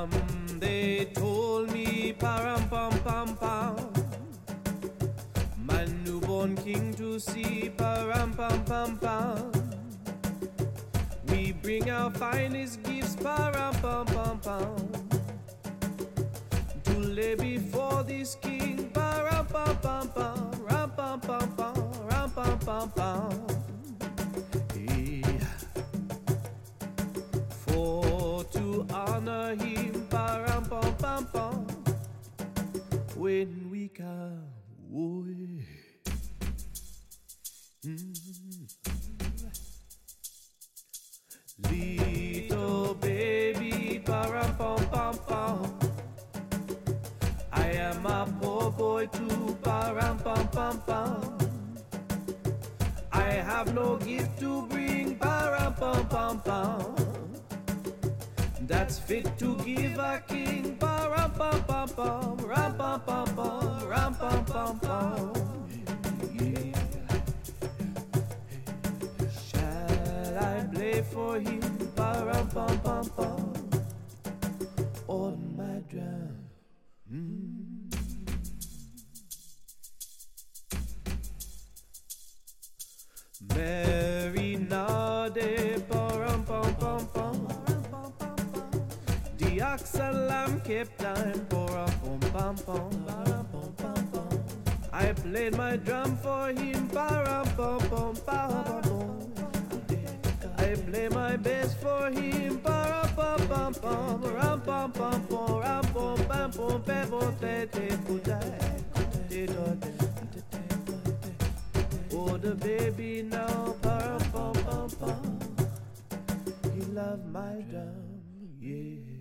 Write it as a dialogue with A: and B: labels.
A: They told me param pam pam pam, my newborn king to see param pam pam pam. We bring our finest gifts param pam pam pam, to lay before this king param pam pam pam, ram pam pam pam, ram pam pam pam. For to honor him, param pam pam pam, when we come, oh yeah. Little baby, param pam pam pam, I am a poor boy too, param pam pam pam. I have no gift to bring, param pam pam pam, that's fit to give a king, param pam pam pam, ram pam pam pam, ram pam pam pam. Yeah. Shall I play for him, param pam pam pam, on my drum? Mary Nade, param pam pam pam, the ox and lamb kept time, param pam pam pam. I played my drum for him, param pam pam pam. I play my bass for him, param pam pam pam, ram pam pam pam, ram pam pam pam, pam te te oh, the baby now, param pam pam pam, he loved my drum, yeah.